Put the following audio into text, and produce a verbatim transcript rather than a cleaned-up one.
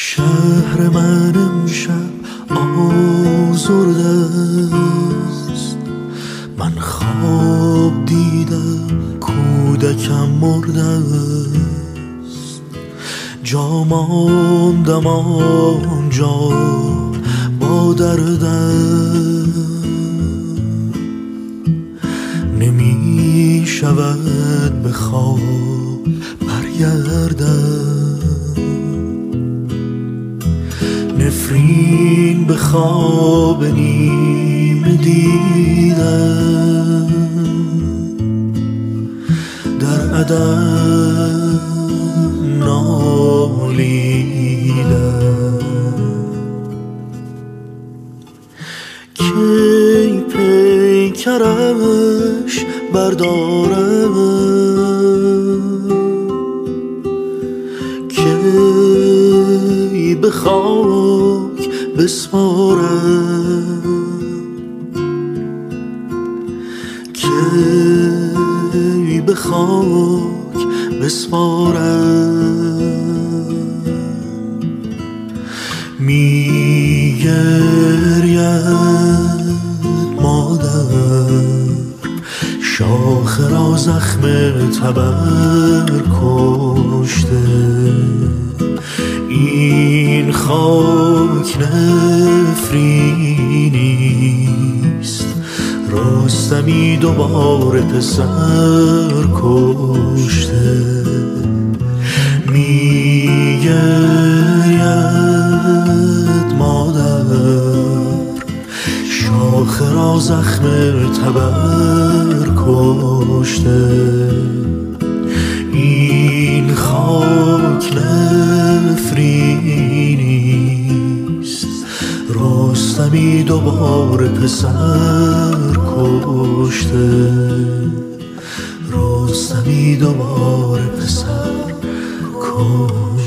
شهر من امشب آزرده است، من خواب دیدم کودکم مرده است. جا ماندم آنجا با دردم، نمی شود به خواب برگردم. نفرین به خواب نیمه دیدم، در عدم نالیدم. کی پیکرش بردارم، کی به خاک بسپارم، کی به خاک بسپارم. می گرید مادر، شاخه را زخم تبر کشته. این خاک نفرینیست، رستمی دوباره پسر کشته. می گرید مادر، شاخه را زخم تبر کشته. این خاک نفرینیست، رستمی دوباره پسر کشته. رستمی دوباره پسر کشته.